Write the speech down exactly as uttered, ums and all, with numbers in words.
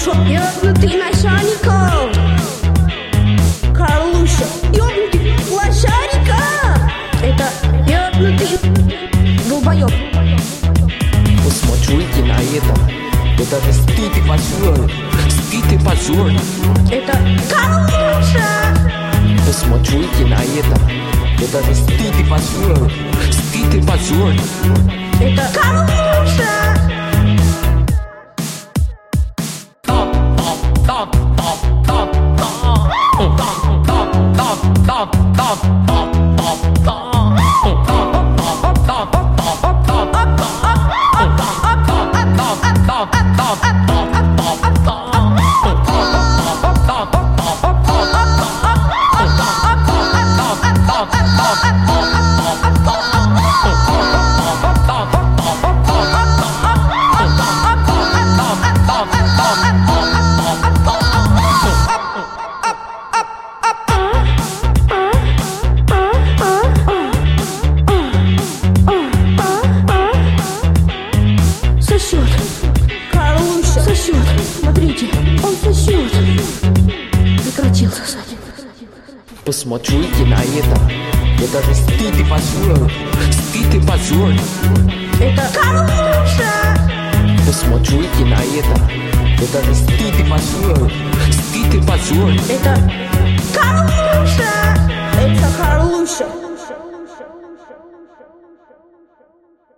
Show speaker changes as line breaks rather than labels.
Карлуша, ёбнутый начальников. Карлуша, ёбнутый лошарика. Это ёбнутый долбоёб.
Посмотрите на это. Это же стыд и позор. Стыд и позор.
Это Карлуша.
Посмотрите на это. Это же стыд и позор. Стыд и позор.
Это Карлуша. Сосет. Карлуша сосет. Смотрите, он сосет. Прекратил сосать.
Посмотрите на это. Это же стыд и позор. Стыд и позор.
Это Карлуша.
Посмотрите на это. Это же стыд и позор. Стыд и позор.
Это